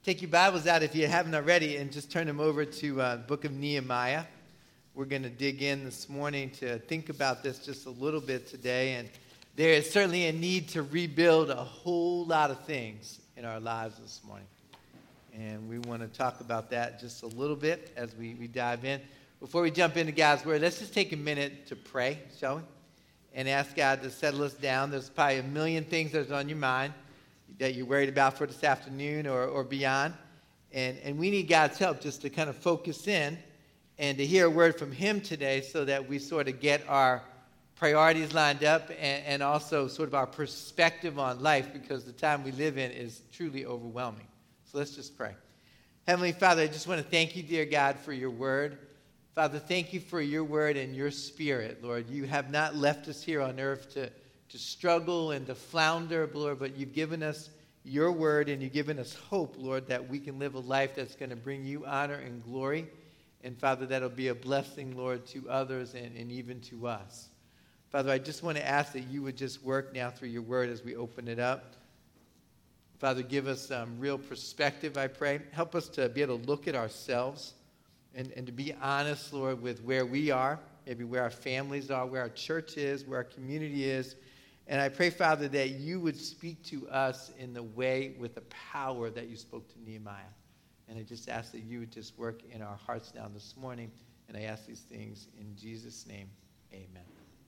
Take your Bibles out if you haven't already and just turn them over to the book of Nehemiah. We're going to dig in this morning to think about this just a little bit today. And there is certainly a need to rebuild a whole lot of things in our lives this morning. And we want to talk about that just a little bit as we dive in. Before we jump into God's Word, let's just take a minute to pray, shall we? And ask God to settle us down. There's probably a million things that's on your mind that you're worried about for this afternoon or beyond. And we need God's help just to kind of focus in and to hear a word from Him today so that we sort of get our priorities lined up and also sort of our perspective on life, because the time we live in is truly overwhelming. So let's just pray. Heavenly Father, I just want to thank you, dear God, for your word. Father, thank you for your word and your spirit, Lord. You have not left us here on earth to struggle and to flounder, Lord, but you've given us your word and you've given us hope, Lord, that we can live a life that's going to bring you honor and glory. And, Father, that'll be a blessing, Lord, to others and even to us. Father, I just want to ask that you would just work now through your word as we open it up. Father, give us some real perspective, I pray. Help us to be able to look at ourselves and to be honest, Lord, with where we are, maybe where our families are, where our church is, where our community is. And I pray, Father, that you would speak to us in the way with the power that you spoke to Nehemiah. And I just ask that you would just work in our hearts now this morning. And I ask these things in Jesus' name. Amen.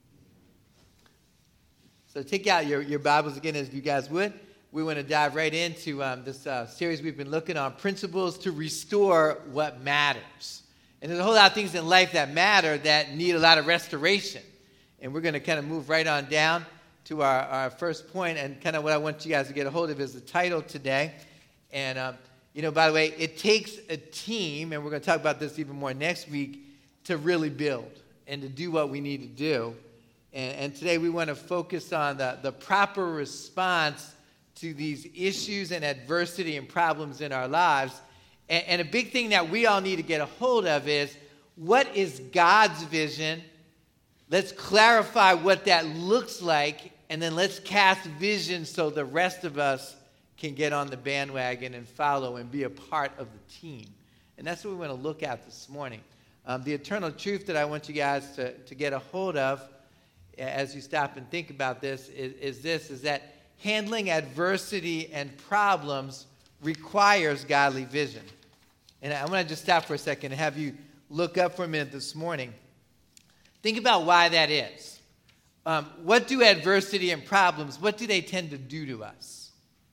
So take out your Bibles again, as you guys would. We want to dive right into this series we've been looking on, Principles to Restore What Matters. And there's a whole lot of things in life that matter that need a lot of restoration. And we're going to kind of move right on down to our first point, and kind of what I want you guys to get a hold of is the title today. And, by the way, it takes a team, and we're going to talk about this even more next week, to really build and to do what we need to do. And today we want to focus on the proper response to these issues and adversity and problems in our lives. And a big thing that we all need to get a hold of is, what is God's vision? Let's clarify what that looks like, and then let's cast vision so the rest of us can get on the bandwagon and follow and be a part of the team. And that's what we want to look at this morning. The eternal truth that I want you guys to get a hold of as you stop and think about this is that handling adversity and problems requires godly vision. And I want to just stop for a second and have you look up for a minute this morning. Think about why that is. What do adversity and problems, what do they tend to do to us?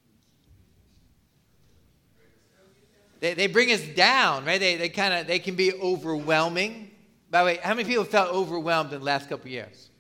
They bring us down, right? They can be overwhelming. By the way, how many people felt overwhelmed in the last couple of years?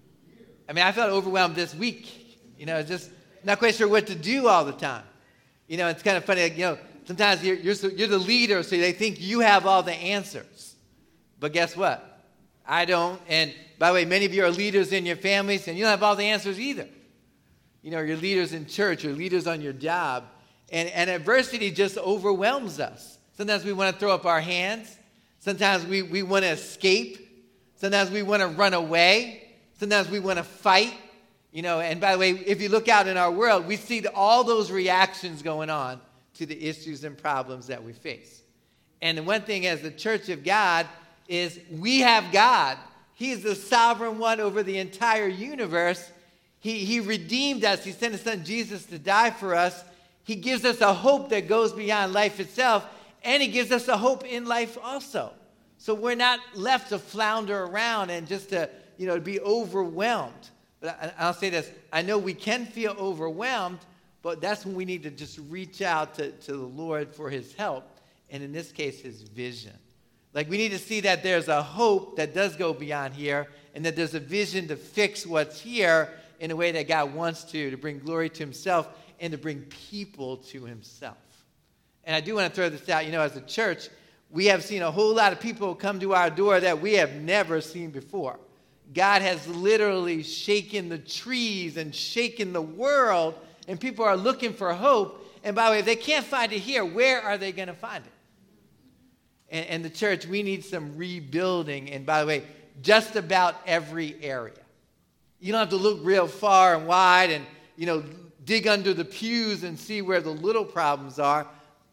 I mean, I felt overwhelmed this week. Just not quite sure what to do all the time. It's kind of funny. Sometimes you're the leader, so they think you have all the answers. But guess what? I don't. And by the way, many of you are leaders in your families, and you don't have all the answers either. You're leaders in church, you're leaders on your job. And adversity just overwhelms us. Sometimes we want to throw up our hands. Sometimes we want to escape. Sometimes we want to run away. Sometimes we want to fight. And by the way, if you look out in our world, we see all those reactions going on to the issues and problems that we face. And the one thing as the Church of God is we have God. He's the sovereign one over the entire universe. He redeemed us. He sent His Son Jesus to die for us. He gives us a hope that goes beyond life itself, and He gives us a hope in life also. So we're not left to flounder around and just to be overwhelmed. But I'll say this. I know we can feel overwhelmed, but that's when we need to just reach out to the Lord for His help, and in this case, His vision. Like, we need to see that there's a hope that does go beyond here, and that there's a vision to fix what's here in a way that God wants to bring glory to Himself and to bring people to Himself. And I do want to throw this out. As a church, we have seen a whole lot of people come to our door that we have never seen before. God has literally shaken the trees and shaken the world, and people are looking for hope. And by the way, if they can't find it here, where are they going to find it? And the church, we need some rebuilding. And by the way, just about every area. You don't have to look real far and wide and, dig under the pews and see where the little problems are.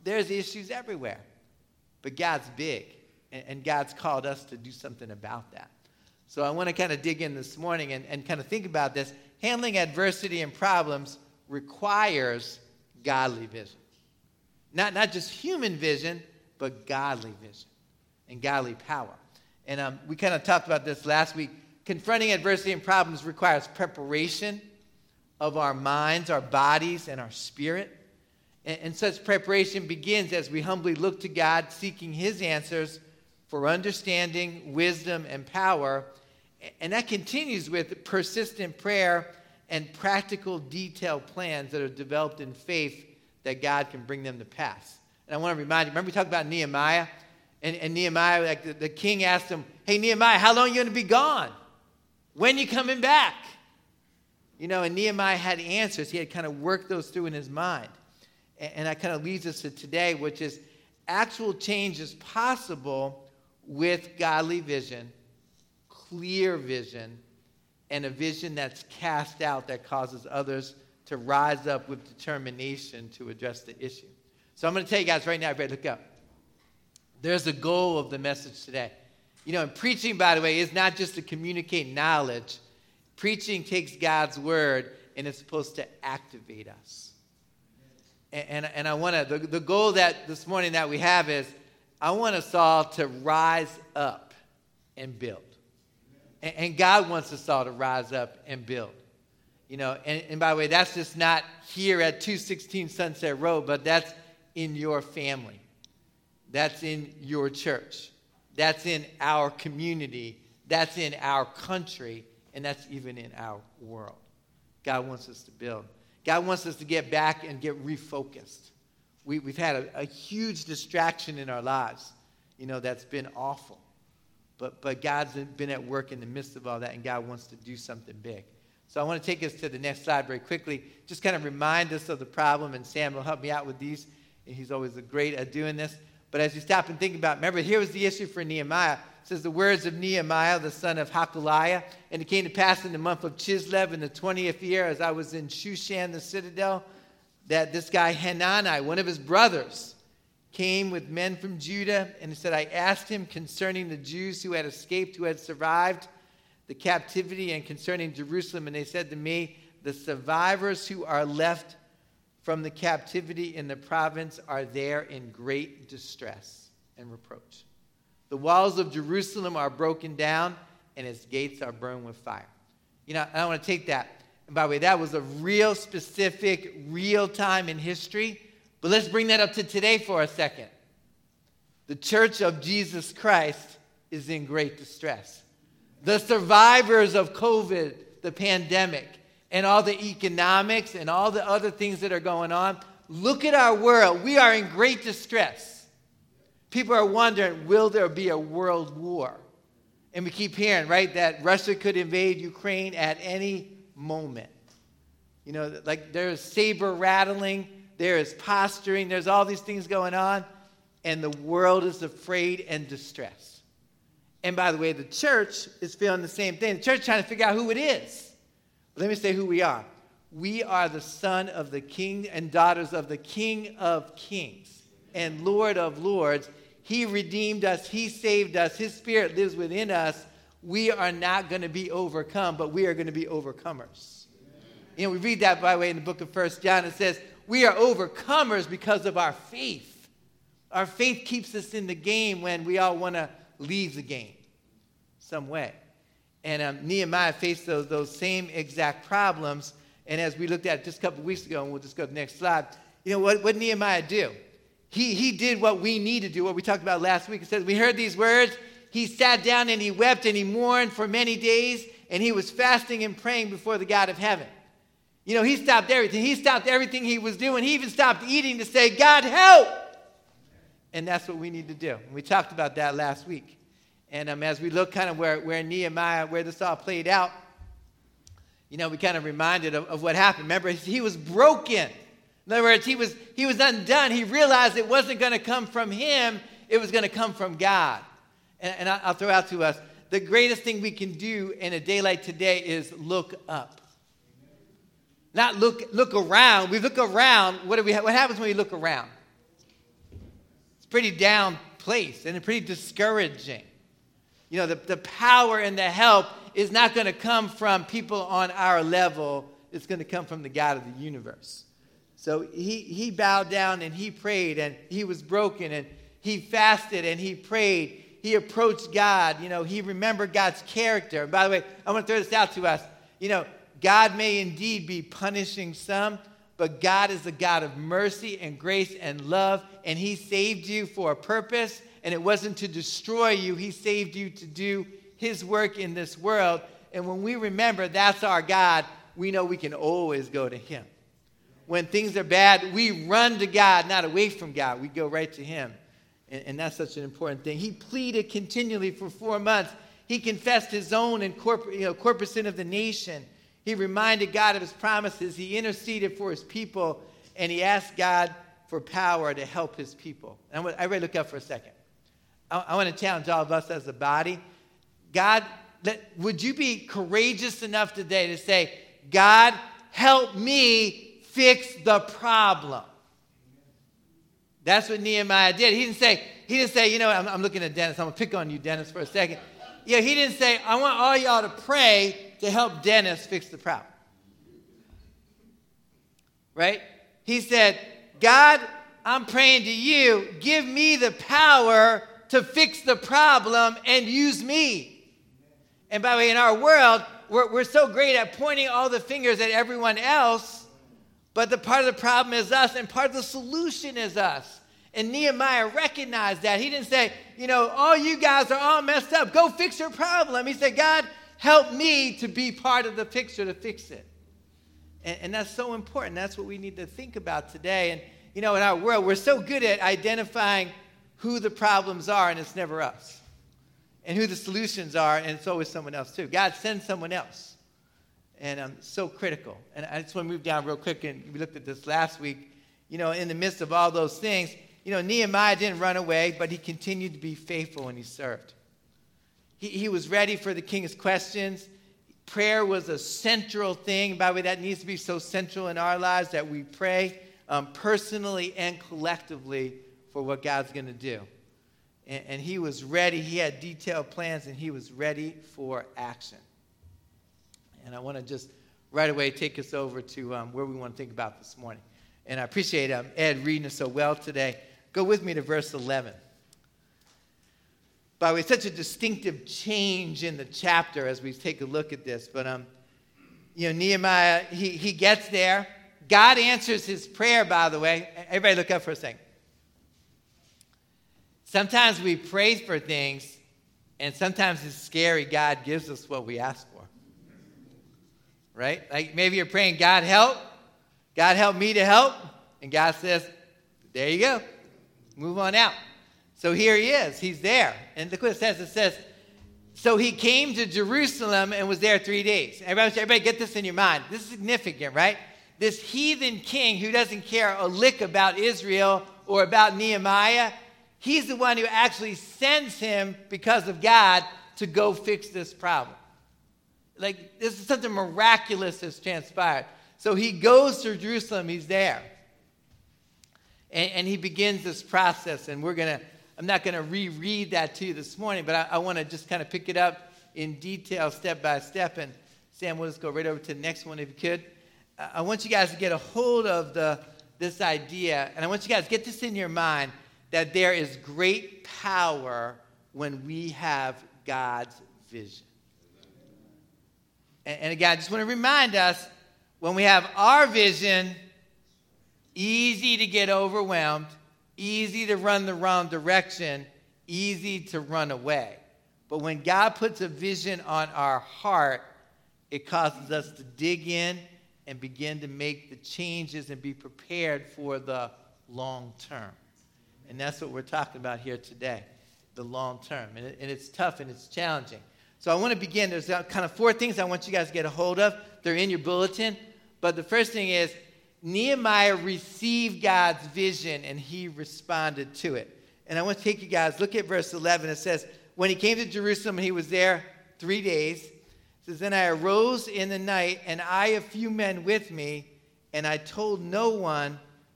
there's issues everywhere. But God's big, and God's called us to do something about that. So I want to kind of dig in this morning and kind of think about this. Handling adversity and problems requires godly vision. Not just human vision, but godly vision and godly power. And we kind of talked about this last week. Confronting adversity and problems requires preparation of our minds, our bodies, and our spirit. And such preparation begins as we humbly look to God, seeking his answers for understanding, wisdom, and power. And that continues with persistent prayer and practical, detailed plans that are developed in faith that God can bring them to pass. And I want to remind you, remember we talked about Nehemiah? And Nehemiah, like the king asked him, hey, Nehemiah, how long are you going to be gone? When are you coming back? You know, and Nehemiah had answers. He had kind of worked those through in his mind. And that kind of leads us to today, which is actual change is possible with godly vision, clear vision, and a vision that's cast out that causes others to rise up with determination to address the issue. So I'm going to tell you guys right now, everybody look up. There's a goal of the message today. You know, and preaching, by the way, is not just to communicate knowledge. Preaching takes God's word, and it's supposed to activate us. And I want to, the goal that this morning that we have is, I want us all to rise up and build. And God wants us all to rise up and build. You know, and by the way, that's just not here at 216 Sunset Road, but that's in your family. That's in your church. That's in our community. That's in our country. And that's even in our world. God wants us to build. God wants us to get back and get refocused. We've had a huge distraction in our lives, you know, that's been awful. But God's been at work in the midst of all that, and God wants to do something big. So I want to take us to the next slide very quickly. Just kind of remind us of the problem, and Sam will help me out with these. And he's always great at doing this. But as you stop and think about it, remember, here was the issue for Nehemiah. It says, the words of Nehemiah, the son of Hakaliah. And it came to pass in the month of Chislev in the 20th year, as I was in Shushan, the citadel, that this guy Hanani, one of his brothers, came with men from Judah. And he said, I asked him concerning the Jews who had escaped, who had survived the captivity, and concerning Jerusalem. And they said to me, the survivors who are left from the captivity in the province are there in great distress and reproach. The walls of Jerusalem are broken down, and its gates are burned with fire. You know, I want to take that. And by the way, that was a real specific, real time in history. But let's bring that up to today for a second. The Church of Jesus Christ is in great distress. The survivors of COVID, the pandemic, and all the economics and all the other things that are going on, look at our world. We are in great distress. People are wondering, will there be a world war? And we keep hearing, right, that Russia could invade Ukraine at any moment. You know, like there's saber rattling, there is posturing, there's all these things going on, and the world is afraid and distressed. And by the way, the church is feeling the same thing. The church is trying to figure out who it is. But let me say who we are. We are the son of the king and daughters of the King of Kings and Lord of Lords. He redeemed us. He saved us. His Spirit lives within us. We are not going to be overcome, but we are going to be overcomers. You know, we read that, by the way, in the book of 1 John. It says, we are overcomers because of our faith. Our faith keeps us in the game when we all want to leave the game some way. And Nehemiah faced those same exact problems. And as we looked at just a couple of weeks ago, and we'll just go to the next slide, you know, what Nehemiah do? He did what we need to do, what we talked about last week. It says, we heard these words. He sat down and he wept and he mourned for many days. And he was fasting and praying before the God of heaven. You know, he stopped everything. He stopped everything he was doing. He even stopped eating to say, God, help. And that's what we need to do. And we talked about that last week. And as we look kind of where Nehemiah, where this all played out, you know, we kind of reminded of what happened. Remember, he was broken. In other words, he was undone. He realized it wasn't going to come from him. It was going to come from God. And I'll throw out to us, the greatest thing we can do in a day like today is look up. Not look around. We look around. What happens when we look around? pretty down place and pretty discouraging. You know, the power and the help is not going to come from people on our level. It's going to come from the God of the universe. So he bowed down and he prayed, and he was broken, and he fasted and he prayed. He approached God. You know, he remembered God's character. And by the way, I want to throw this out to us. You know, God may indeed be punishing some, but God is a God of mercy and grace and love, and he saved you for a purpose, and it wasn't to destroy you. He saved you to do his work in this world. And when we remember that's our God, we know we can always go to him. When things are bad, we run to God, not away from God. We go right to him. And that's such an important thing. He pleaded continually for 4 months. He confessed his own and corporate sin of the nation. He reminded God of his promises. He interceded for his people, and he asked God for power to help his people. And everybody look up for a second. I want to challenge all of us as a body. God, would you be courageous enough today to say, God, help me fix the problem? That's what Nehemiah did. He didn't say, you know, I'm looking at Dennis. I'm going to pick on you, Dennis, for a second. Yeah, he didn't say, I want all y'all to pray to help Dennis fix the problem. Right? He said, God, I'm praying to you. Give me the power to fix the problem and use me. And by the way, in our world, we're so great at pointing all the fingers at everyone else, but the part of the problem is us, and part of the solution is us. And Nehemiah recognized that. He didn't say, you know, all you guys are all messed up. Go fix your problem. He said, God, help me to be part of the picture to fix it. And that's so important. That's what we need to think about today. And, you know, in our world, we're so good at identifying who the problems are, and it's never us. And who the solutions are, and it's always someone else too. God sends someone else. And so critical. And I just want to move down real quick, and we looked at this last week. You know, in the midst of all those things, you know, Nehemiah didn't run away, but he continued to be faithful when he served. He was ready for the king's questions. Prayer was a central thing. By the way, that needs to be so central in our lives that we pray personally and collectively for what God's going to do. And he was ready. He had detailed plans, and he was ready for action. And I want to just right away take us over to where we want to think about this morning. And I appreciate Ed reading it so well today. Go with me to verse 11. By the way, such a distinctive change in the chapter as we take a look at this. But, you know, Nehemiah, he gets there. God answers his prayer, by the way. Everybody look up for a second. Sometimes we pray for things, and sometimes it's scary. God gives us what we ask for. Right? Like maybe you're praying, God help. God help me to help. And God says, there you go. Move on out. So here he is. He's there. And look what it says. It says, so he came to Jerusalem and was there 3 days. Everybody get this in your mind. This is significant, right? This heathen king who doesn't care a lick about Israel or about Nehemiah, he's the one who actually sends him because of God to go fix this problem. Like, this is something miraculous that's transpired. So he goes to Jerusalem. He's there. And he begins this process. And I'm not going to reread that to you this morning, but I want to just kind of pick it up in detail, step by step. And Sam, we'll just go right over to the next one if you could. I want you guys to get a hold of this idea. And I want you guys to get this in your mind, that there is great power when we have God's vision. And again, I just want to remind us, when we have our vision, easy to get overwhelmed, easy to run the wrong direction, easy to run away. But when God puts a vision on our heart, it causes us to dig in and begin to make the changes and be prepared for the long term. And that's what we're talking about here today, the long term. And it's tough and it's challenging. So I want to begin. There's kind of 4 things I want you guys to get a hold of. They're in your bulletin. But the first thing is, Nehemiah received God's vision and he responded to it. And I want to take you guys, look at verse 11. It says, when he came to Jerusalem, he was there 3 days. It says, then I arose in the night, and I, a few men with me, and I told no one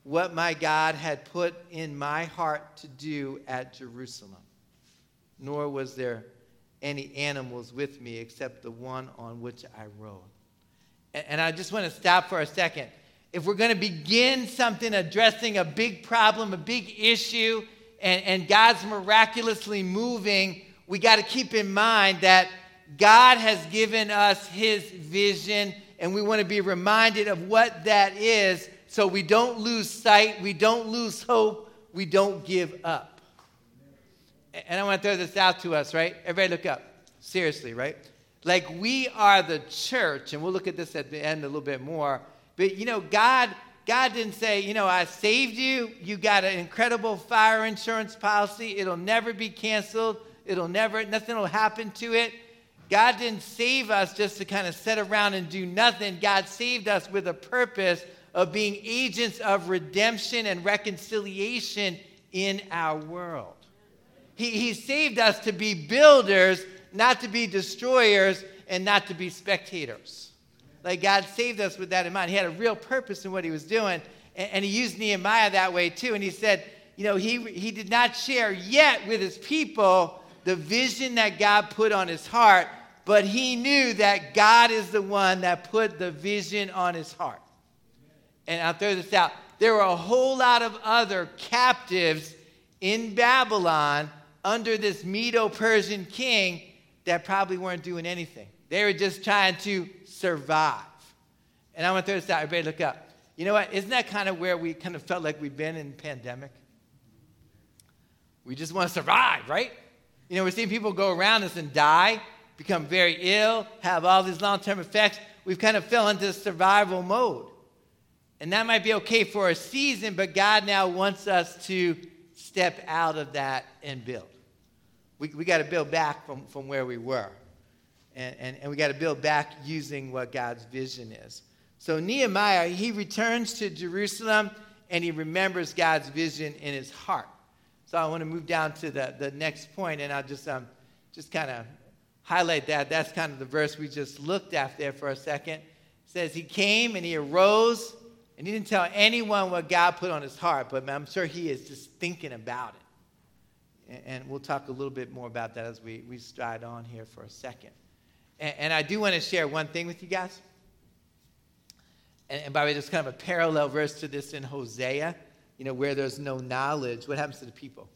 what my God had put in my heart to do at Jerusalem. Nor was there any animals with me except the one on which I rode. And I just want to stop for a second. If we're going to begin something addressing a big problem, a big issue, and God's miraculously moving, we got to keep in mind that God has given us his vision, and we want to be reminded of what that is so we don't lose sight, we don't lose hope, we don't give up. And I want to throw this out to us, right? Everybody look up. Seriously, right? Like we are the church, and we'll look at this at the end a little bit more. But, God didn't say, I saved you. You got an incredible fire insurance policy. It'll never be canceled. Nothing will happen to it. God didn't save us just to kind of sit around and do nothing. God saved us with a purpose of being agents of redemption and reconciliation in our world. He saved us to be builders, not to be destroyers, and not to be spectators. Like God saved us with that in mind. He had a real purpose in what he was doing, and he used Nehemiah that way too. And he said, he did not share yet with his people the vision that God put on his heart, but he knew that God is the one that put the vision on his heart. And I'll throw this out. There were a whole lot of other captives in Babylon under this Medo-Persian king that probably weren't doing anything. They were just trying to survive. And I want to throw this out. Everybody look up. You know what? Isn't that kind of where we kind of felt like we've been in the pandemic? We just want to survive, right? We're seeing people go around us and die, become very ill, have all these long-term effects. We've kind of fell into survival mode. And that might be okay for a season, but God now wants us to step out of that and build. We got to build back from where we were. And we got to build back using what God's vision is. So Nehemiah, he returns to Jerusalem, and he remembers God's vision in his heart. So I want to move down to the next point, and I'll just kind of highlight that. That's kind of the verse we just looked at there for a second. It says, he came and he arose, and he didn't tell anyone what God put on his heart, but I'm sure he is just thinking about it. And we'll talk a little bit more about that as we stride on here for a second. And I do want to share one thing with you guys. And by the way, there's kind of a parallel verse to this in Hosea. Where there's no knowledge, what happens to the people?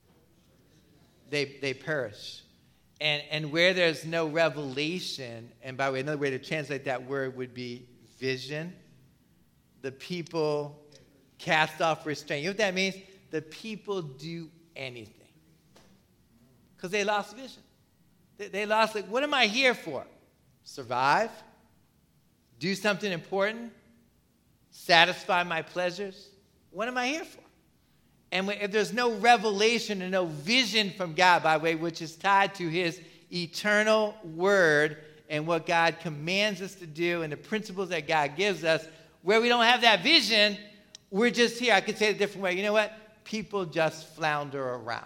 They perish. And where there's no revelation, and by the way, another way to translate that word would be vision, the people cast off restraint. You know what that means? The people do anything. Because they lost vision. They lost, what am I here for? Survive? Do something important? Satisfy my pleasures? What am I here for? And if there's no revelation and no vision from God, by the way, which is tied to his eternal word and what God commands us to do and the principles that God gives us, where we don't have that vision, we're just here. I could say it a different way. You know what? People just flounder around.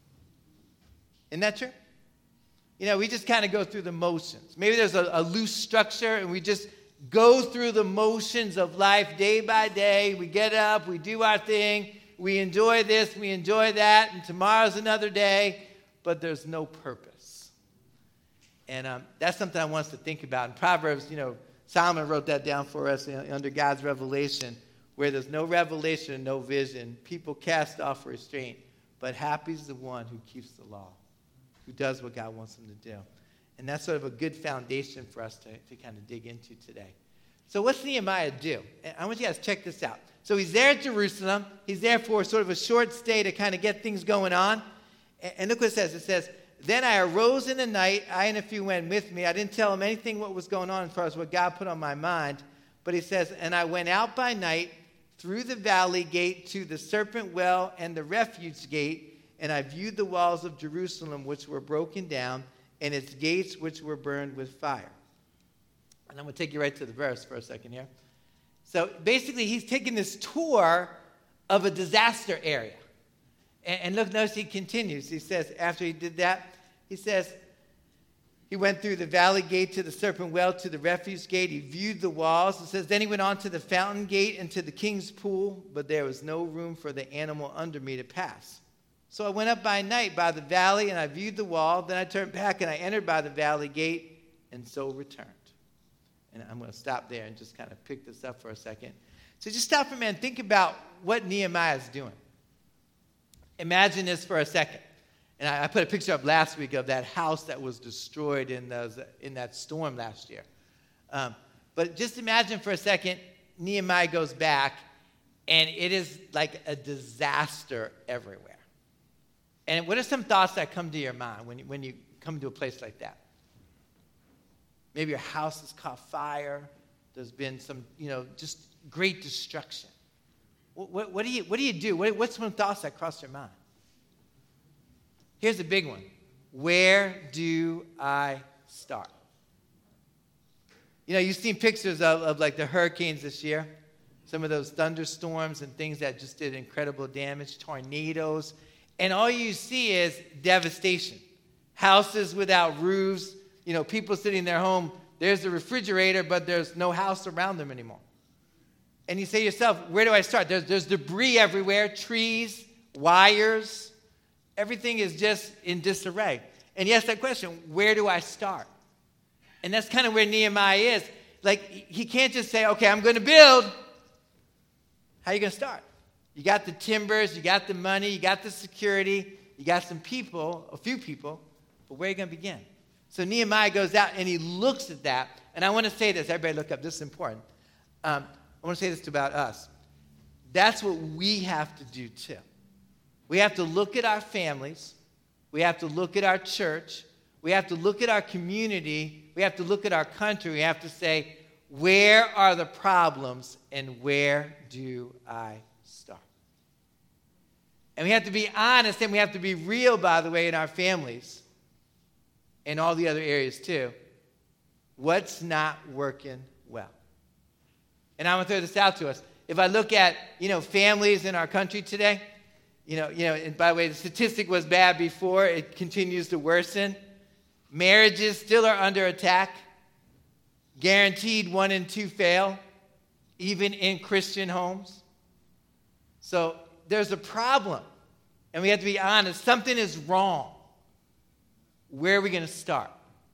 Isn't that true? We just kind of go through the motions. Maybe there's a loose structure, and we just go through the motions of life day by day. We get up, we do our thing, we enjoy this, we enjoy that, and tomorrow's another day, but there's no purpose. And that's something I want us to think about. In Proverbs, Solomon wrote that down for us under God's revelation. Where there's no revelation and no vision, people cast off restraint, but happy is the one who keeps the law, who does what God wants them to do. And that's sort of a good foundation for us to kind of dig into today. So what's Nehemiah do? I want you guys to check this out. So he's there at Jerusalem. He's there for sort of a short stay to kind of get things going on. And look what it says. It says, then I arose in the night. I and a few went with me. I didn't tell him anything what was going on as far as what God put on my mind. But he says, and I went out by night through the valley gate to the serpent well and the refuge gate, and I viewed the walls of Jerusalem which were broken down, and its gates which were burned with fire. And I'm going to take you right to the verse for a second here. So basically, he's taking this tour of a disaster area. And look, notice he continues. He says, after he did that, he says, He went through the valley gate to the serpent well to the refuse gate. He viewed the walls. It says, then he went on to the fountain gate and to the king's pool, but there was no room for the animal under me to pass. So I went up by night by the valley, and I viewed the wall. Then I turned back, and I entered by the valley gate, and so returned. And I'm going to stop there and just kind of pick this up for a second. So just stop for a minute and think about what Nehemiah is doing. Imagine this for a second. And I put a picture up last week of that house that was destroyed in that storm last year. But just imagine for a second, Nehemiah goes back, and it is like a disaster everywhere. And what are some thoughts that come to your mind when you come to a place like that? Maybe your house has caught fire. There's been some, just great destruction. What do you do? What's some thoughts that cross your mind? Here's a big one. Where do I start? You've seen pictures of like the hurricanes this year. Some of those thunderstorms and things that just did incredible damage, tornadoes. And all you see is devastation. Houses without roofs. People sitting in their home. There's the refrigerator, but there's no house around them anymore. And you say to yourself, where do I start? There's debris everywhere, trees, wires. Everything is just in disarray. And you ask that question, where do I start? And that's kind of where Nehemiah is. Like, he can't just say, okay, I'm going to build. How are you going to start? You got the timbers, you got the money, you got the security, you got some people, a few people, but where are you going to begin? So Nehemiah goes out and he looks at that. And I want to say this. Everybody look up. This is important. I want to say this about us. That's what we have to do too. We have to look at our families. We have to look at our church. We have to look at our community. We have to look at our country. We have to say, where are the problems and where do I start? And we have to be honest and we have to be real, by the way, in our families and all the other areas too. What's not working well? And I want to throw this out to us. If I look at, families in our country today, and by the way, the statistic was bad before. It continues to worsen. Marriages still are under attack. Guaranteed 1 in 2 fail, even in Christian homes. So there's a problem. And we have to be honest. Something is wrong. Where are we going to start?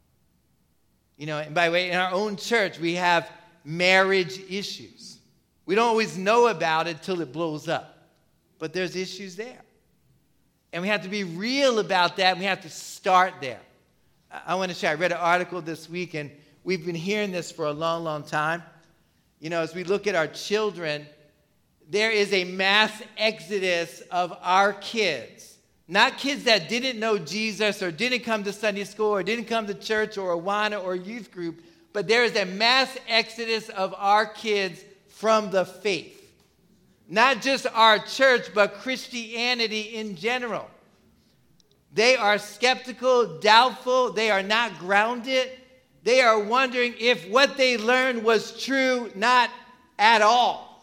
And by the way, in our own church, we have marriage issues. We don't always know about it till it blows up. But there's issues there. And we have to be real about that, and we have to start there. I want to share, I read an article this week, and we've been hearing this for a long, long time. As we look at our children, there is a mass exodus of our kids. Not kids that didn't know Jesus or didn't come to Sunday school or didn't come to church or Awana or youth group, but there is a mass exodus of our kids from the faith. Not just our church, but Christianity in general. They are skeptical, doubtful. They are not grounded. They are wondering if what they learned was true, not at all.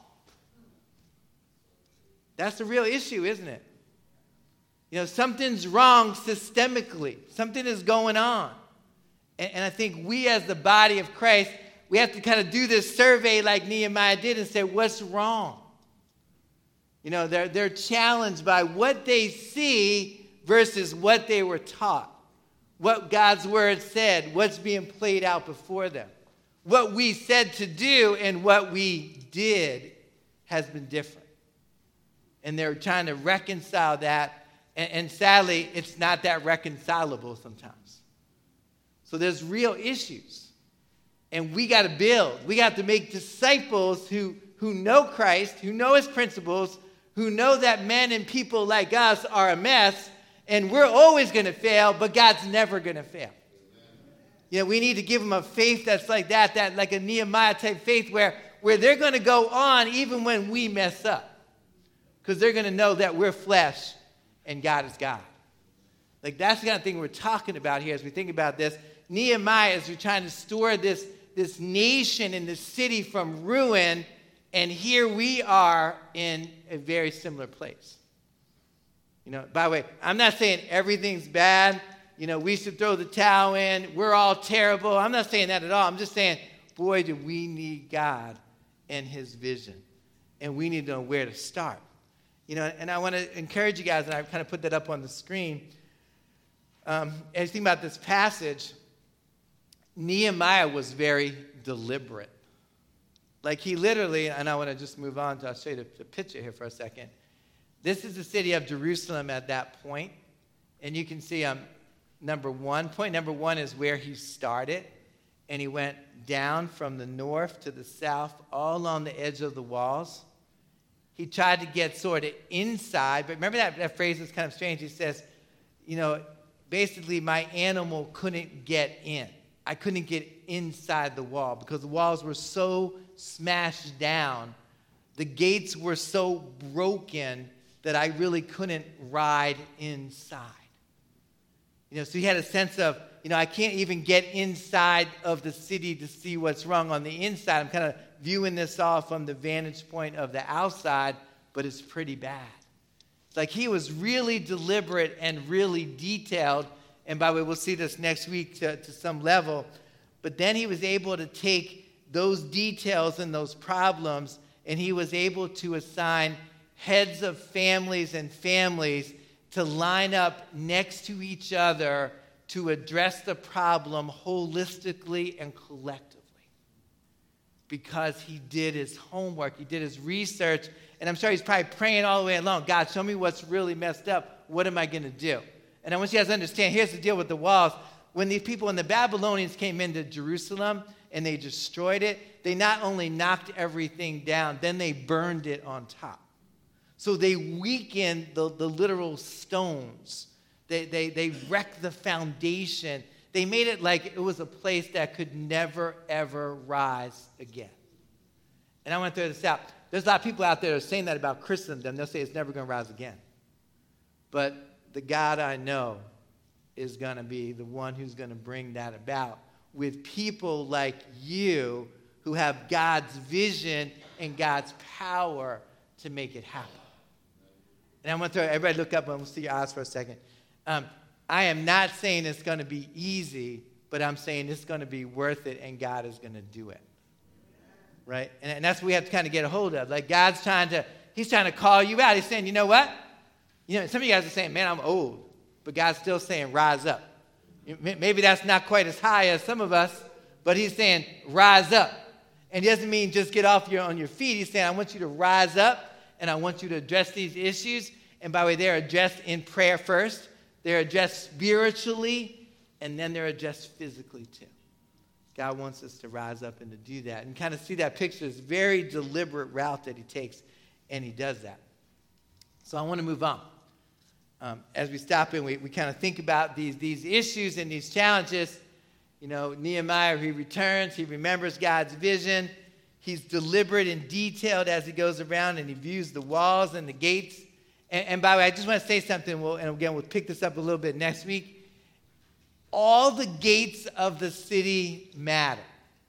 That's the real issue, isn't it? Something's wrong systemically. Something is going on. And I think we as the body of Christ, we have to kind of do this survey like Nehemiah did and say, what's wrong? They're challenged by what they see versus what they were taught. What God's word said, what's being played out before them. What we said to do and what we did has been different. And they're trying to reconcile that. And sadly, it's not that reconcilable sometimes. So there's real issues. And we got to build. We got to make disciples who know Christ, who know his principles, who know that men and people like us are a mess, and we're always going to fail, but God's never going to fail. We need to give them a faith that's like that like a Nehemiah type faith where they're going to go on even when we mess up. Because they're going to know that we're flesh and God is God. Like that's the kind of thing we're talking about here as we think about this. Nehemiah, as we're trying to store this nation and this city from ruin, and here we are in a very similar place. By the way, I'm not saying everything's bad. we should throw the towel in. We're all terrible. I'm not saying that at all. I'm just saying, boy, do we need God and his vision. And we need to know where to start. And I want to encourage you guys, and I kind of put that up on the screen. As you think about this passage, Nehemiah was very deliberate. Like he literally, and I want to just move on to, I'll show you the picture here for a second. This is the city of Jerusalem at that point. And you can see point number one is where he started. And he went down from the north to the south, all along the edge of the walls. He tried to get sort of inside. But remember that phrase is kind of strange. He says, basically my animal couldn't get in. I couldn't get inside the wall because the walls were so smashed down. The gates were so broken that I really couldn't ride inside. So he had a sense of, I can't even get inside of the city to see what's wrong on the inside. I'm kind of viewing this all from the vantage point of the outside, but it's pretty bad. It's like he was really deliberate and really detailed. And by the way, we'll see this next week to some level. But then he was able to take those details and those problems, and he was able to assign heads of families and families to line up next to each other to address the problem holistically and collectively. Because he did his homework, he did his research, and I'm sure he's probably praying all the way along. God, show me what's really messed up. What am I going to do? And I want you guys to understand, here's the deal with the walls. When these people, when the Babylonians came into Jerusalem and they destroyed it, they not only knocked everything down, then they burned it on top. So they weakened the literal stones. They wrecked the foundation. They made it like it was a place that could never, ever rise again. And I want to throw this out. There's a lot of people out there that are saying that about Christendom. They'll say it's never going to rise again. But the God I know is going to be the one who's going to bring that about with people like you who have God's vision and God's power to make it happen. And I'm going to throw everybody look up and we'll see your eyes for a second. I am not saying it's going to be easy, but I'm saying it's going to be worth it and God is going to do it. Right? And that's what we have to kind of get a hold of. Like God's he's trying to call you out. He's saying, you know what? Some of you guys are saying, man, I'm old. But God's still saying, rise up. Maybe that's not quite as high as some of us, but he's saying, rise up. And he doesn't mean just get off on your feet. He's saying, I want you to rise up and I want you to address these issues. And by the way, they're addressed in prayer first. They're addressed spiritually, and then they're addressed physically too. God wants us to rise up and to do that. And kind of see that picture, this very deliberate route that he takes, and he does that. So I want to move on. As we stop and we kind of think about these issues and these challenges, Nehemiah, he returns, he remembers God's vision. He's deliberate and detailed as he goes around and he views the walls and the gates. And by the way, I just want to say something, and again, we'll pick this up a little bit next week. All the gates of the city matter.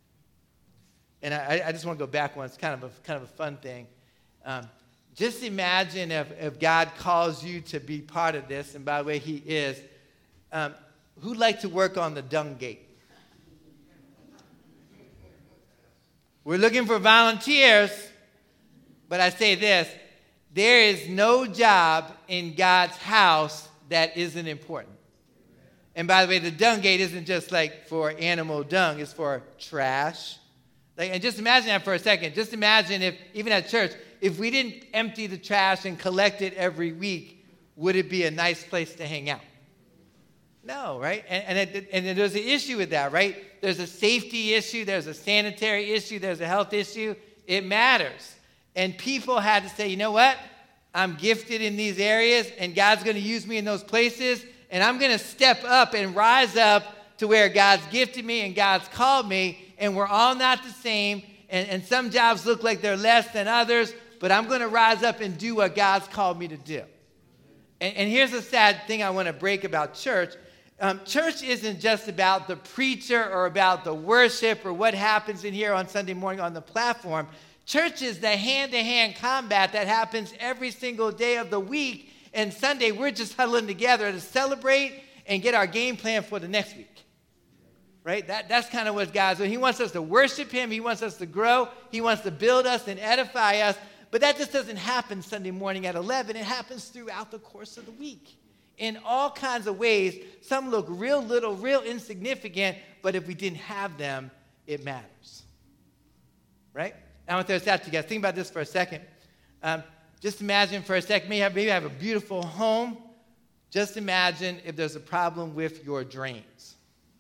And I just want to go back one. It's kind of a fun thing. Just imagine if God calls you to be part of this, and by the way, he is. Who'd like to work on the dung gate? We're looking for volunteers, but I say this. There is no job in God's house that isn't important. And by the way, the dung gate isn't just like for animal dung. It's for trash. And just imagine that for a second. Just imagine if, even at church, if we didn't empty the trash and collect it every week, would it be a nice place to hang out? No, right? And there's an issue with that, right? There's a safety issue. There's a sanitary issue. There's a health issue. It matters. And people had to say, you know what? I'm gifted in these areas, and God's going to use me in those places, and I'm going to step up and rise up to where God's gifted me and God's called me, and we're all not the same, and some jobs look like they're less than others, but I'm going to rise up and do what God's called me to do. And here's a sad thing I want to break about church. Church isn't just about the preacher or about the worship or what happens in here on Sunday morning on the platform. Church is the hand-to-hand combat that happens every single day of the week. And Sunday, we're just huddling together to celebrate and get our game plan for the next week. Right? That's kind of what God's doing. He wants us to worship him. He wants us to grow. He wants to build us and edify us. But that just doesn't happen Sunday morning at 11. It happens throughout the course of the week in all kinds of ways. Some look real little, real insignificant, but if we didn't have them, it matters. Right? I want to throw this out to you guys. Think about this for a second. Just imagine for a second, maybe you have a beautiful home. Just imagine if there's a problem with your drains.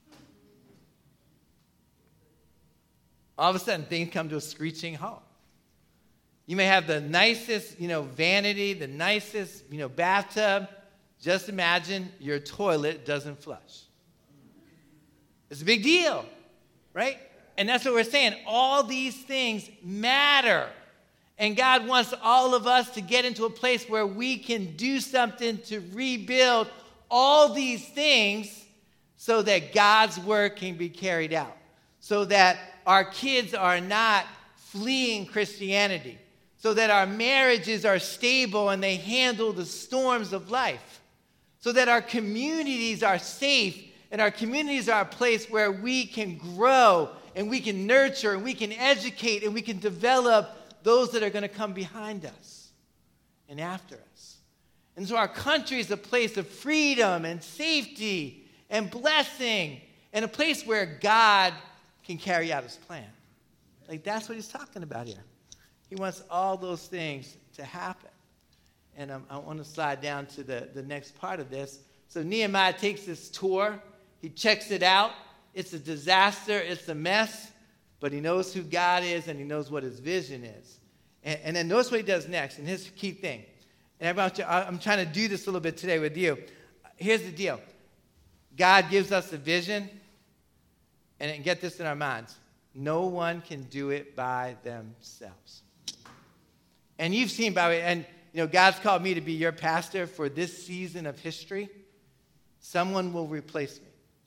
All of a sudden, things come to a screeching halt. You may have the nicest, vanity, the nicest, bathtub. Just imagine your toilet doesn't flush. It's a big deal, right? And that's what we're saying. All these things matter. And God wants all of us to get into a place where we can do something to rebuild all these things so that God's work can be carried out. So that our kids are not fleeing Christianity. So that our marriages are stable and they handle the storms of life. So that our communities are safe and our communities are a place where we can grow and we can nurture and we can educate and we can develop those that are going to come behind us and after us. And so our country is a place of freedom and safety and blessing and a place where God can carry out his plan. Like that's what he's talking about here. He wants all those things to happen. And I want to slide down to the next part of this. So Nehemiah takes this tour. He checks it out. It's a disaster. It's a mess. But he knows who God is and he knows what his vision is. And then notice what he does next. And here's the key thing. And I'm trying to do this a little bit today with you. Here's the deal. God gives us a vision. And get this in our minds. No one can do it by themselves. And you've seen, by the way, and God's called me to be your pastor for this season of history. Someone will replace me.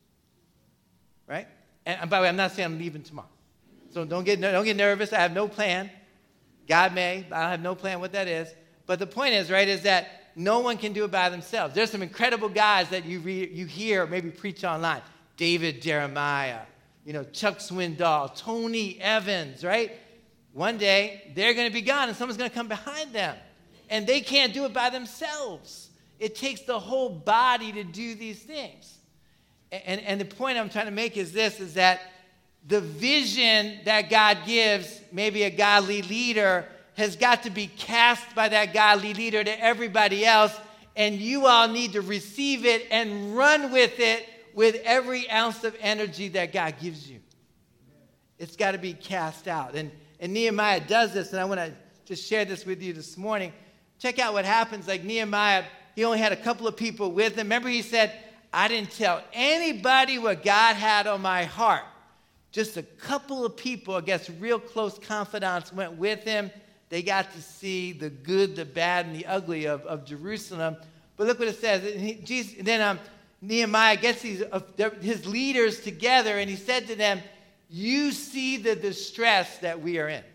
Right? And by the way, I'm not saying I'm leaving tomorrow. So don't get nervous. I have no plan. God may, but I have no plan what that is. But the point is, right, is that no one can do it by themselves. There's some incredible guys that you hear maybe preach online. David Jeremiah, Chuck Swindoll, Tony Evans, right? One day, they're going to be gone, and someone's going to come behind them. And they can't do it by themselves. It takes the whole body to do these things. And the point I'm trying to make is this, is that the vision that God gives, maybe a godly leader, has got to be cast by that godly leader to everybody else, and you all need to receive it and run with it with every ounce of energy that God gives you. It's got to be cast out. And Nehemiah does this, and I want to just share this with you this morning. Check out what happens. Like Nehemiah, he only had a couple of people with him. Remember he said, I didn't tell anybody what God had on my heart. Just a couple of people, I guess real close confidants, went with him. They got to see the good, the bad, and the ugly of Jerusalem. But look what it says. Then Nehemiah gets his leaders together, and he said to them, you see the distress that we are in.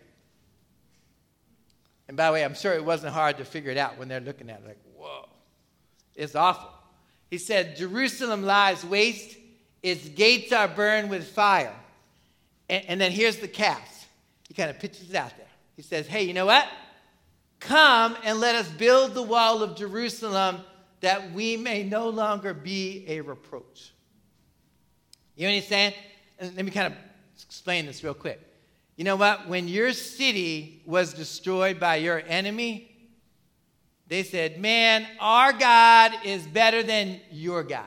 And by the way, I'm sure it wasn't hard to figure it out when they're looking at it. Like, whoa, it's awful. He said, Jerusalem lies waste. Its gates are burned with fire. And then here's the cast. He kind of pitches it out there. He says, hey, you know what? Come and let us build the wall of Jerusalem that we may no longer be a reproach. You know what he's saying? And let me kind of explain this real quick. You know what? When your city was destroyed by your enemy, they said, man, our God is better than your God.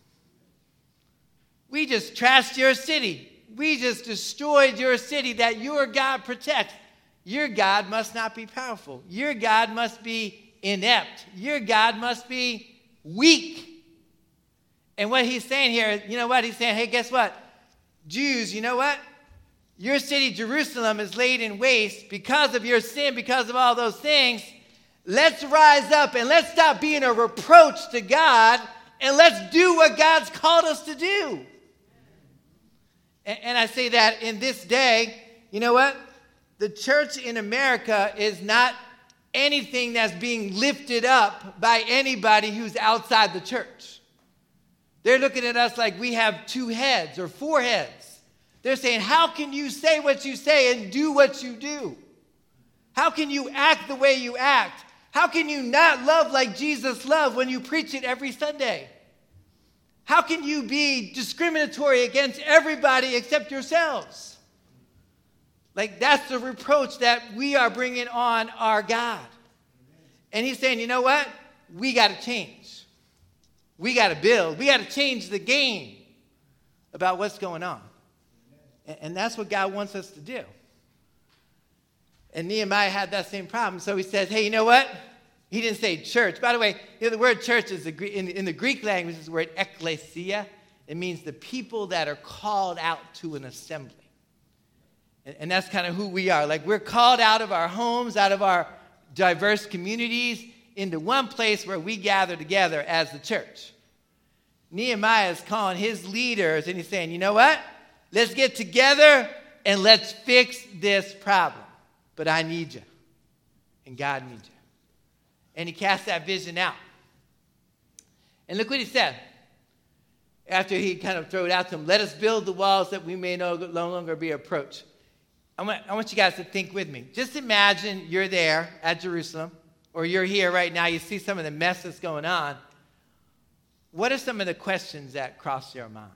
We just trashed your city. We just destroyed your city that your God protects. Your God must not be powerful. Your God must be inept. Your God must be weak. And what he's saying here, you know what? He's saying, hey, guess what? Jews, you know what? Your city, Jerusalem, is laid in waste because of your sin, because of all those things. Let's rise up and let's stop being a reproach to God and let's do what God's called us to do. And I say that in this day, you know what? The church in America is not anything that's being lifted up by anybody who's outside the church. They're looking at us like we have 2 heads or 4 heads. They're saying, how can you say what you say and do what you do? How can you act the way you act? How can you not love like Jesus loved when you preach it every Sunday? How can you be discriminatory against everybody except yourselves? Like, that's the reproach that we are bringing on our God. And he's saying, you know what? We got to change. We got to build. We got to change the game about what's going on. And that's what God wants us to do. And Nehemiah had that same problem. So he says, hey, you know what? He didn't say church. By the way, the word church is in the Greek language is the word ekklesia. It means the people that are called out to an assembly. And that's kind of who we are. Like, we're called out of our homes, out of our diverse communities, into one place where we gather together as the church. Nehemiah is calling his leaders, and he's saying, you know what? Let's get together and let's fix this problem. But I need you, and God needs you. And he cast that vision out. And look what he said. After he kind of threw it out to them, let us build the walls that we may no longer be approached. I want you guys to think with me. Just imagine you're there at Jerusalem, or you're here right now. You see some of the mess that's going on. What are some of the questions that cross your mind?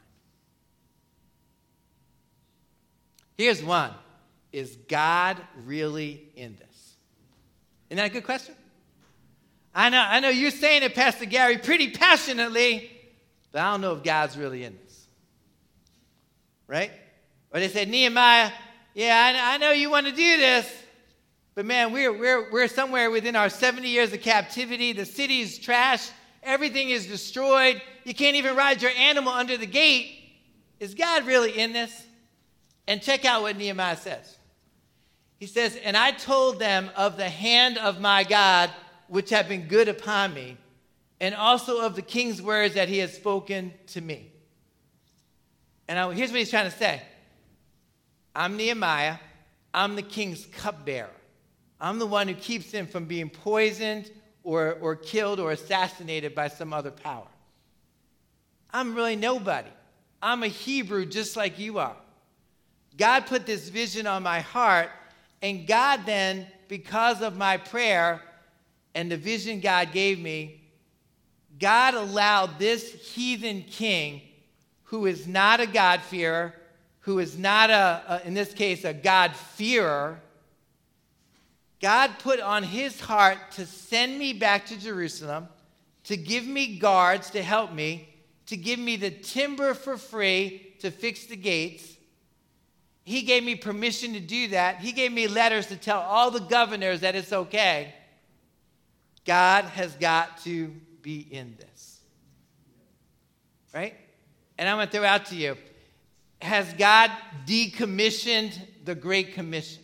Here's one. Is God really in this? Isn't that a good question? I know you're saying it, Pastor Gary, pretty passionately, but I don't know if God's really in this. Right? Or they said, Nehemiah, yeah, I know you want to do this, but man, we're somewhere within our 70 years of captivity. The city's trashed. Everything is destroyed. You can't even ride your animal under the gate. Is God really in this? And check out what Nehemiah says. He says, and I told them of the hand of my God, which have been good upon me, and also of the king's words that he has spoken to me. And here's what he's trying to say. I'm Nehemiah. I'm the king's cupbearer. I'm the one who keeps him from being poisoned or killed or assassinated by some other power. I'm really nobody. I'm a Hebrew just like you are. God put this vision on my heart, and God then, because of my prayer and the vision God gave me, God allowed this heathen king, who is not a God-fearer, who is not, in this case, a God-fearer, God put on his heart to send me back to Jerusalem, to give me guards to help me, to give me the timber for free to fix the gates. He gave me permission to do that. He gave me letters to tell all the governors that it's okay. God has got to be in this. Right? And I'm going to throw out to you, has God decommissioned the Great Commission?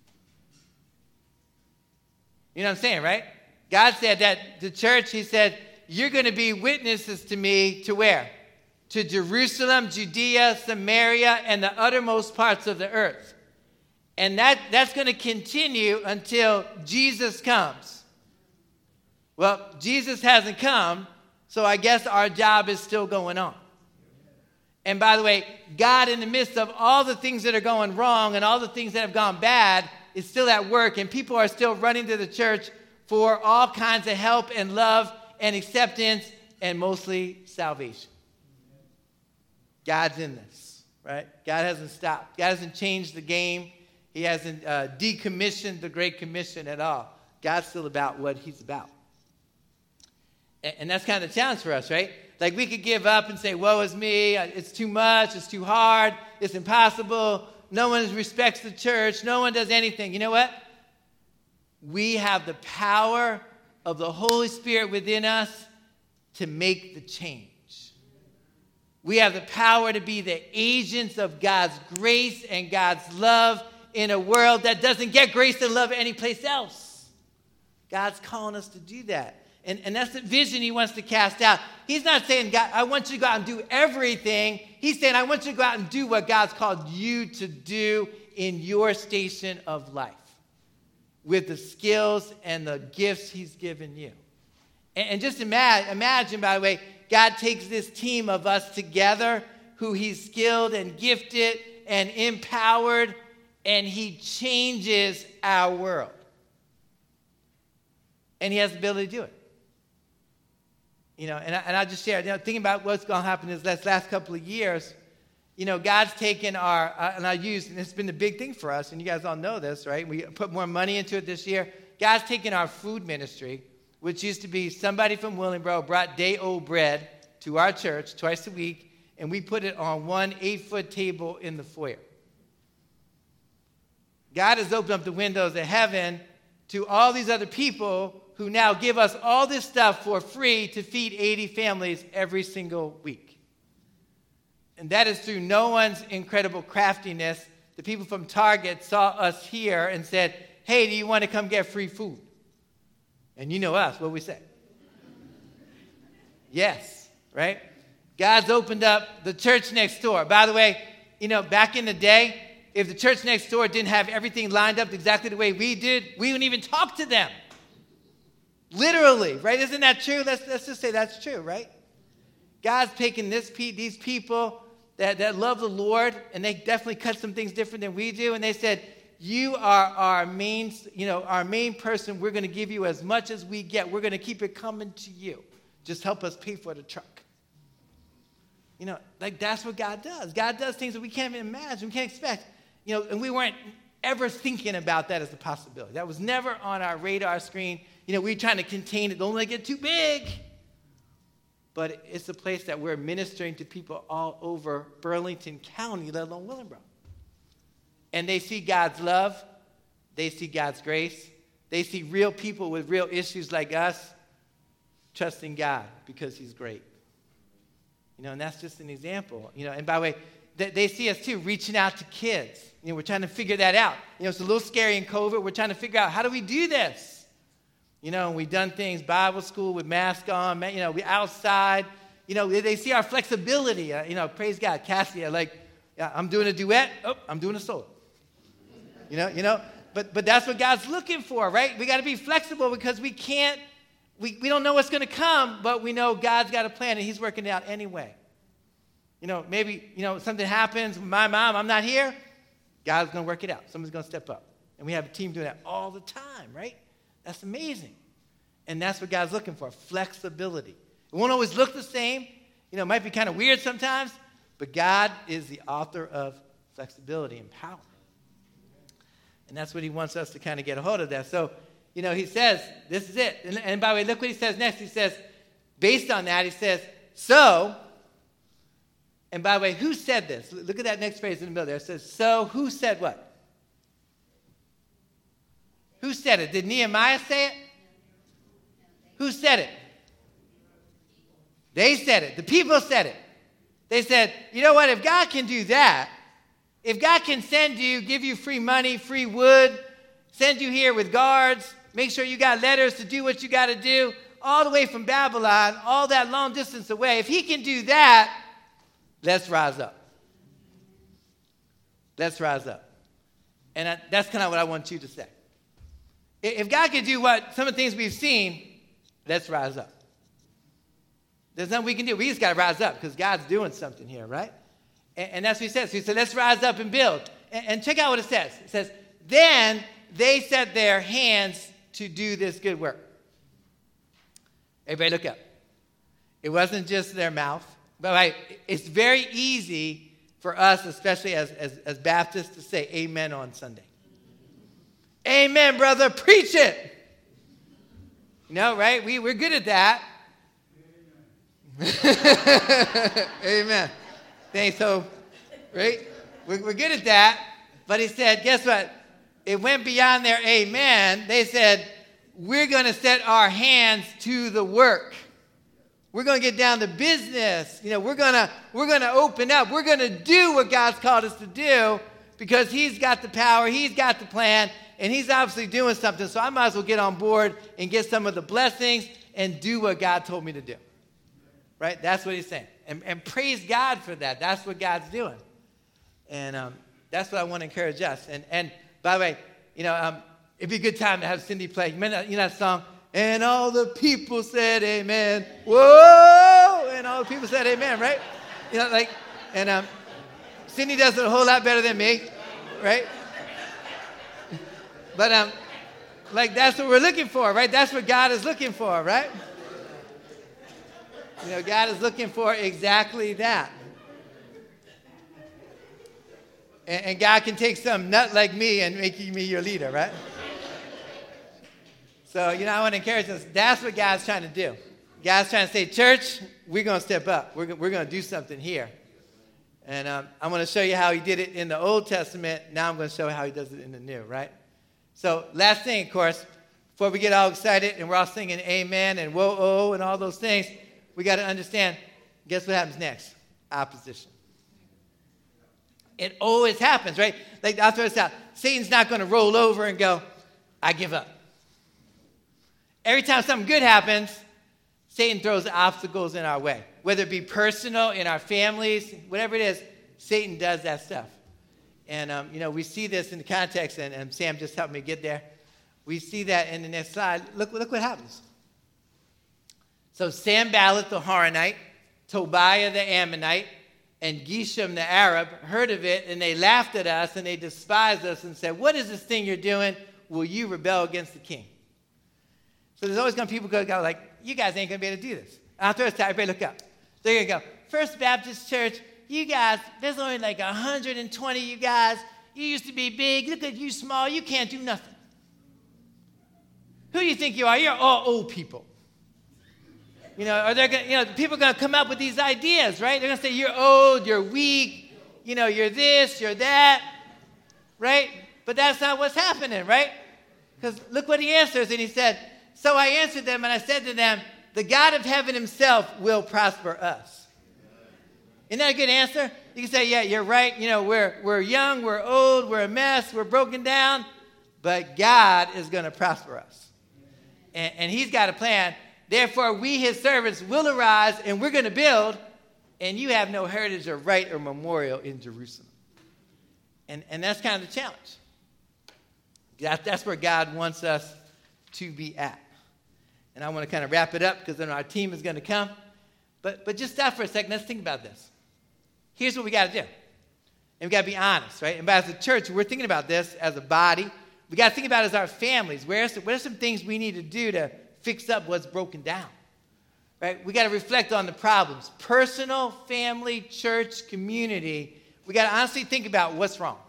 You know what I'm saying, right? God said that the church, he said, you're going to be witnesses to me to where? To Jerusalem, Judea, Samaria, and the uttermost parts of the earth. And that's going to continue until Jesus comes. Well, Jesus hasn't come, so I guess our job is still going on. And by the way, God, in the midst of all the things that are going wrong and all the things that have gone bad, is still at work, and people are still running to the church for all kinds of help and love and acceptance and mostly salvation. God's in this, right? God hasn't stopped. God hasn't changed the game. He hasn't decommissioned the Great Commission at all. God's still about what he's about. And that's kind of the challenge for us, right? Like, we could give up and say, woe is me, it's too much, it's too hard, it's impossible, no one respects the church, no one does anything. You know what? We have the power of the Holy Spirit within us to make the change. We have the power to be the agents of God's grace and God's love in a world that doesn't get grace and love anyplace else. God's calling us to do that. And that's the vision he wants to cast out. He's not saying, God, I want you to go out and do everything. He's saying, I want you to go out and do what God's called you to do in your station of life with the skills and the gifts he's given you. And just imagine, by the way, God takes this team of us together who he's skilled and gifted and empowered, and he changes our world. And he has the ability to do it. And I just shared, thinking about what's going to happen this last couple of years, God's taken our, and it's been the big thing for us, and you guys all know this, right? We put more money into it this year. God's taken our food ministry, which used to be somebody from Willingboro brought day-old bread to our church twice a week, and we put it on one 8-foot table in the foyer. God has opened up the windows of heaven to all these other people who now give us all this stuff for free to feed 80 families every single week. And that is through no one's incredible craftiness. The people from Target saw us here and said, hey, do you want to come get free food? And you know us, what we say? Yes, right? God's opened up the church next door. By the way, back in the day, if the church next door didn't have everything lined up exactly the way we did, we wouldn't even talk to them. Literally, right? Isn't that true? Let's just say that's true, right? God's taken these people that love the Lord, and they definitely cut some things different than we do, and they said, you are our main person. We're going to give you as much as we get. We're going to keep it coming to you. Just help us pay for the truck. That's what God does. God does things that we can't even imagine, we can't expect. And we weren't ever thinking about that as a possibility. That was never on our radar screen. We were trying to contain it. Don't let it get too big. But it's a place that we're ministering to people all over Burlington County, let alone Willingboro. And they see God's love. They see God's grace. They see real people with real issues like us trusting God because he's great. And that's just an example. And by the way, they see us too, reaching out to kids. We're trying to figure that out. It's a little scary in COVID. We're trying to figure out, how do we do this? And we've done things, Bible school with masks on, we outside. They see our flexibility. Praise God. Cassie, I'm doing a duet. Oh, I'm doing a solo. But that's what God's looking for, right? We got to be flexible because we don't know what's going to come, but we know God's got a plan and he's working it out anyway. Maybe, something happens with my mom, I'm not here. God's going to work it out. Someone's going to step up. And we have a team doing that all the time, right? That's amazing. And that's what God's looking for, flexibility. It won't always look the same. It might be kind of weird sometimes, but God is the author of flexibility and power. And that's what he wants us to kind of get a hold of that. So, he says, this is it. And by the way, look what he says next. He says, based on that, he says, so, and by the way, who said this? Look at that next phrase in the middle there. It says, so, who said what? Who said it? Did Nehemiah say it? Who said it? They said it. The people said it. They said, you know what? If God can do that, if God can send you, give you free money, free wood, send you here with guards, make sure you got letters to do what you got to do, all the way from Babylon, all that long distance away, if he can do that, let's rise up. Let's rise up. And that's kind of what I want you to say. If God can do what some of the things we've seen, let's rise up. There's nothing we can do. We just got to rise up because God's doing something here, right? And that's what he says. So he said, let's rise up and build. And check out what it says. It says, then they set their hands to do this good work. Everybody look up. It wasn't just their mouth. But it's very easy for us, especially as Baptists, to say amen on Sunday. Amen, brother. Preach it. Right? We're good at that. Amen. Thanks, Hope. Right? We're good at that. But he said, guess what? It went beyond their amen. They said, we're going to set our hands to the work. We're going to get down to business. We're going to open up. We're going to do what God's called us to do because he's got the power. He's got the plan. And he's obviously doing something. So I might as well get on board and get some of the blessings and do what God told me to do. Right? That's what he's saying. And praise God for that. That's what God's doing. And that's what I want to encourage us. And by the way, it'd be a good time to have Cindy play. You know that song? And all the people said amen. Whoa! And people said amen, right? You know, like, and Sydney does it a whole lot better than me, right? But like that's what we're looking for, right? That's what God is looking for, right? You know, God is looking for exactly that. And God can take some nut like me and make me your leader, right? So, you know, I want to encourage us. That's what God's trying to do. God's trying to say, church, we're going to step up. We're going to do something here. And I'm going to show you how he did it in the Old Testament. Now I'm going to show you how he does it in the New, right? So last thing, of course, before we get all excited and we're all singing amen and whoa-oh and all those things, we got to understand, guess what happens next? Opposition. It always happens, right? Like, I'll throw this out. Satan's not going to roll over and go, I give up. Every time something good happens, Satan throws obstacles in our way. Whether it be personal, in our families, whatever it is, Satan does that stuff. And, you know, we see this in the context, and Sam just helped me get there. We see that in the next slide. Look what happens. So Sanballat the Horonite, Tobiah the Ammonite, and Geshem the Arab heard of it, and they laughed at us, and they despised us and said, what is this thing you're doing? Will you rebel against the king? So there's always going to be people go like, you guys ain't going to be able to do this. I'll throw this out. Everybody look up. They're going to go, First Baptist Church, you guys, there's only like 120 you guys. You used to be big. Look at you small. You can't do nothing. Who do you think you are? You're all old people. You know, or they're gonna, you know, people are going to come up with these ideas, right? They're going to say, you're old, you're weak, you know, you're this, you're that, right? But that's not what's happening, right? Because look what he answers, and he said, so I answered them, and I said to them, the God of heaven himself will prosper us. Isn't that a good answer? You can say, yeah, you're right. You know, we're young, we're old, we're a mess, we're broken down, but God is going to prosper us. And he's got a plan. Therefore, we, his servants, will arise, and we're going to build, and you have no heritage or right or memorial in Jerusalem. And that's kind of the challenge. That's where God wants us to be at. And I want to kind of wrap it up because then our team is going to come. But just stop for a second. Let's think about this. Here's what we got to do. And we got to be honest, right? And as a church, we're thinking about this as a body. We got to think about it as our families. What are some things we need to do to fix up what's broken down? Right? We got to reflect on the problems. Personal, family, church, community. We got to honestly think about what's wrong.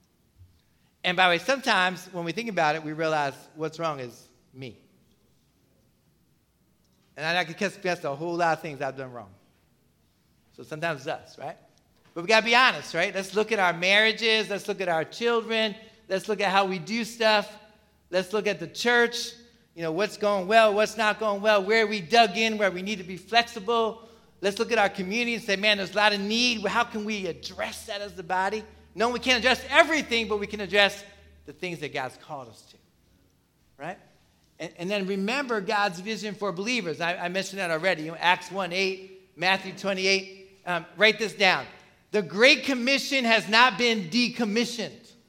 And by the way, sometimes when we think about it, we realize what's wrong is me. And I can confess a whole lot of things I've done wrong. So sometimes it's us, right? But we got to be honest, right? Let's look at our marriages. Let's look at our children. Let's look at how we do stuff. Let's look at the church. You know, what's going well, what's not going well, where we dug in, where we need to be flexible. Let's look at our community and say, man, there's a lot of need. How can we address that as the body? No, we can't address everything, but we can address the things that God's called us to, right? And then remember God's vision for believers. I mentioned that already. You know, Acts 1:8, Matthew 28. Write this down. The Great Commission has not been decommissioned.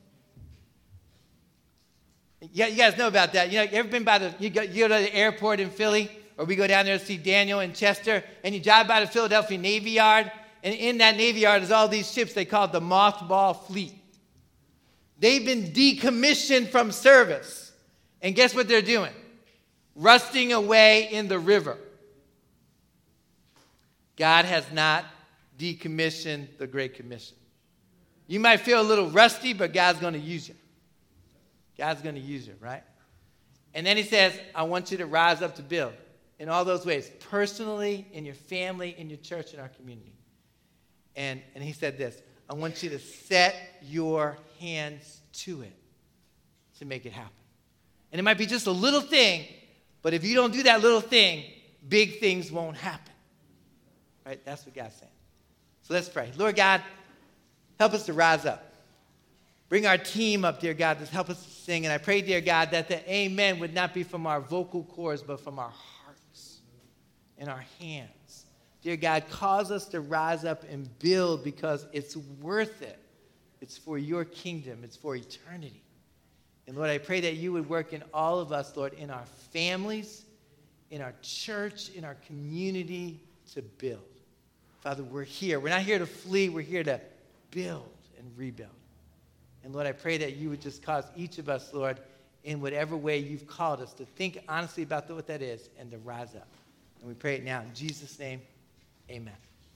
Yeah, you guys know about that. You know, you ever been by you go to the airport in Philly, or we go down there to see Daniel in Chester, and you drive by the Philadelphia Navy Yard, and in that Navy Yard is all these ships they call the Mothball Fleet. They've been decommissioned from service. And guess what they're doing? Rusting away in the river. God has not decommissioned the Great Commission. You might feel a little rusty, but God's going to use you. God's going to use you, right? And then he says, I want you to rise up to build in all those ways, personally, in your family, in your church, in our community. And he said this, I want you to set your hands to it to make it happen. And it might be just a little thing, but if you don't do that little thing, big things won't happen. Right? That's what God's saying. So let's pray. Lord God, help us to rise up. Bring our team up, dear God, to help us to sing. And I pray, dear God, that the amen would not be from our vocal cords, but from our hearts and our hands. Dear God, cause us to rise up and build because it's worth it. It's for your kingdom. It's for eternity. And Lord, I pray that you would work in all of us, Lord, in our families, in our church, in our community to build. Father, we're here. We're not here to flee. We're here to build and rebuild. And Lord, I pray that you would just cause each of us, Lord, in whatever way you've called us, to think honestly about what that is and to rise up. And we pray it now in Jesus' name, amen.